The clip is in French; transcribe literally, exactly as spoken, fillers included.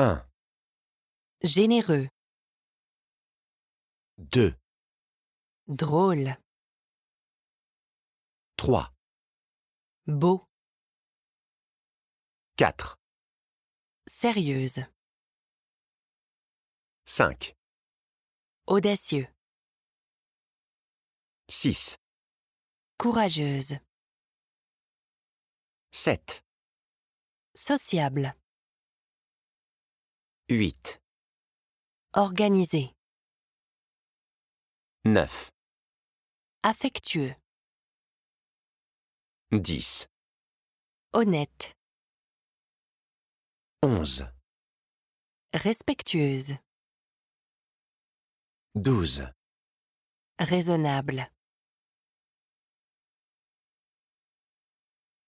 un, Généreux. deux, Drôle. trois, Beau. quatre, Sérieuse. cinq, Audacieux. six, Courageuse. sept, Sociable. huit, Organisé. neuf, Affectueux. dix, Honnête. onze, Respectueuse. douze. Raisonnable.